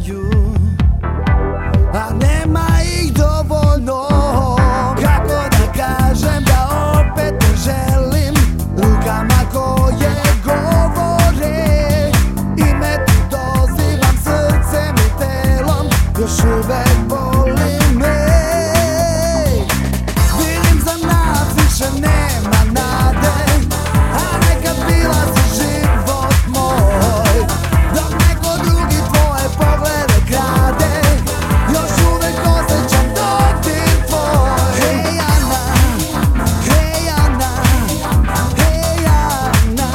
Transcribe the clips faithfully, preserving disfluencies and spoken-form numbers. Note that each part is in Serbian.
ostaju, a nema ih dovoljno. Kako da kažem da opet ne želim rukama koje govore, ime ti dozivam srcem i telom, još uvek boli me. Vidim za nas više nema nade, a nekad bila si život moj. Dok neko drugi tvoje poglede krade, još uvek osjećam dodir tvoj. Hej Ana, hej Ana, hej Ana,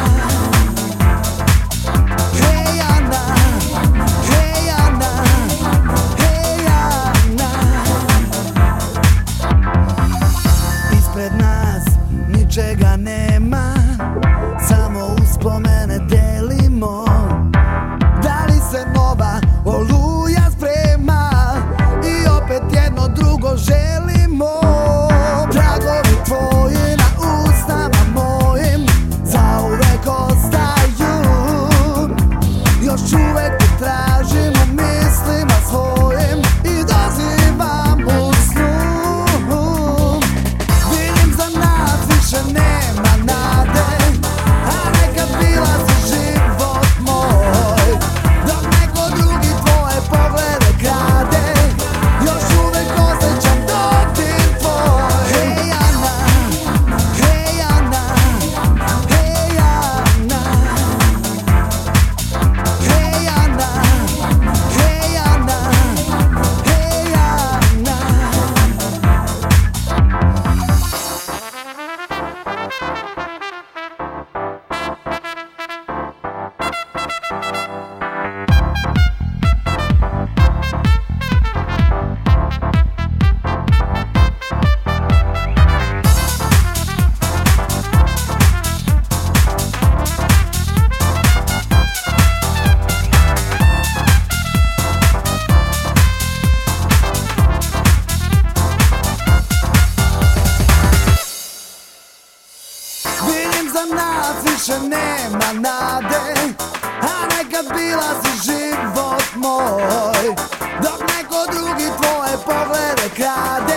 hej Ana, hej Ana, hej Ana. Ispred nas ničega nema, samo uspomene delimo. Da li se nova oluja sprema i opet jedno drugo želimo. Tragovi tvoji na usnama mojim zauvek ostaju, još uvek te tražim u mislima svojim i dozivam u snu. Vidim za nas više nema nade, a nekad bila si život moj. Dok neko drugi tvoje poglede krade, još uvek osjećam dodir tvoj. Hej Ana, hej Ana, hej Ana, hej Ana, hej Ana, hej Ana. Vidim za nas više nema nade, a nekad bila si život moj. Dok neko drugi tvoje poglede krade,